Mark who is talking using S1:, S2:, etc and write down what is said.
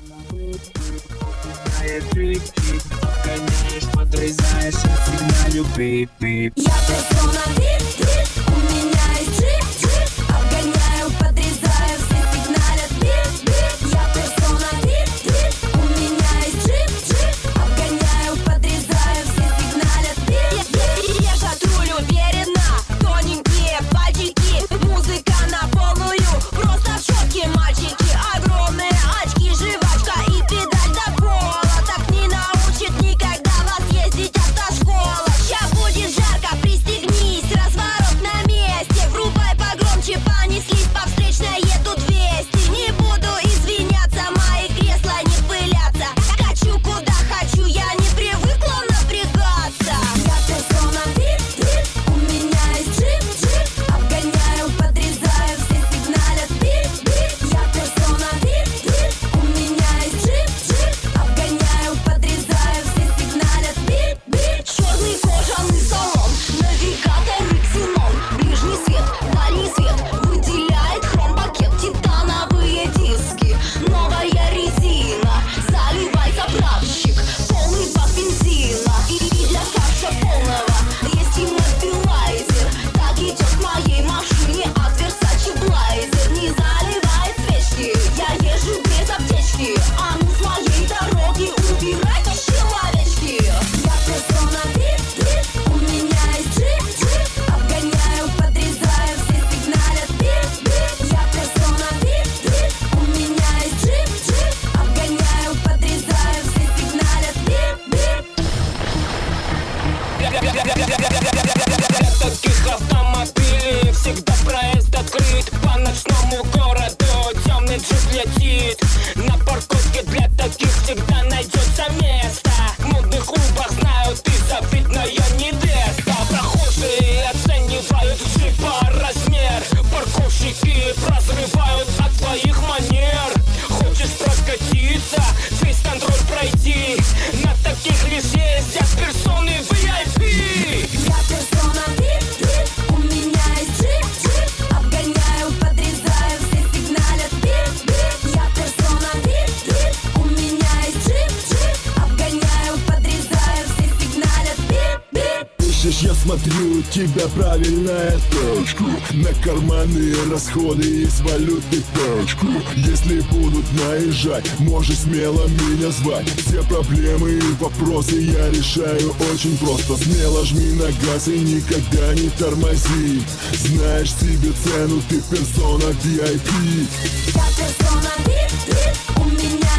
S1: Джип-джип, гоняешь, подрезаешь, сигналю пип-пип.
S2: Я персона вип-вип, у меня есть джип-джип, обгоняю, подрезаю, все сигналят пип-пип. Я персона вип-вип, у меня есть джип-джип, обгоняю, подрезаю, все сигналят пип-пип. Я шатрулю уверенно, тоненькие пальчики, музыка на полную, просто в шоке мальчики. Огромные очки, жвачка и педаль до пола, так не научит никогда вас ездить автошкола. Ща будет жарко, пристегнись, разворот на месте, врубай погромче, понеслись по встречной, едут 200. Не буду извиняться, мои кресла не пылятся, качу куда хочу, я не привыкла напрягаться. Я персона вип-вип, у меня есть джип-джип, обгоняю, подрезаю, все сигналят пип-пип. Я персона вип-вип, у меня есть джип-джип, обгоняю, подрезаю, все сигналят пип-пип. Черный кожаный салон, навигатор и ксенон, ближний свет, дальний свет, выделяет хром-пакет, титановые диски, новая резина, заливай заправщик, полный бак бензина. И для фарша полного есть и мобилайзер, так идет в моей машине от Versace блайзер. Не заливает свечки, я езжу без аптечки, а ну с моей дороги убирайтесь, человечки. Я персона вип-вип, у меня есть джип-джип, обгоняю, подрезаю, все сигналят пип-пип. Я персона вип-вип, у меня есть джип-джип, обгоняю, подрезаю, все сигналят пип-пип.
S1: Для таких автомобилей всегда проезд открыт. По ночному городу темный джип летит. На парковке для таких всегда найдется место. В модных клубах знают, ты завидная невеста. Прохожие оценивают джипа размер. Парковщики разрывают от твоих манер. Хочешь прокатиться, фейс-контроль пройти. На таких лишь ездят персоны VIP.
S2: Я персона вип-вип, у меня есть джип-джип, обгоняю, подрезаю, все сигналят пип-пип. Я персона вип-вип, у меня есть джип-джип, обгоняю, подрезаю, все сигналят пип-пип.
S3: Пишешь, я смотрю, у тебя правильная точка. На карманные расходы есть валютный пачку. Если будут наезжать, можешь смело меня звать. Все проблемы и вопросы я решаю очень просто. Смело жми на газ и никогда не тормози. Знаешь себе цену, ты персона VIP.
S2: Я персона вип-вип, у меня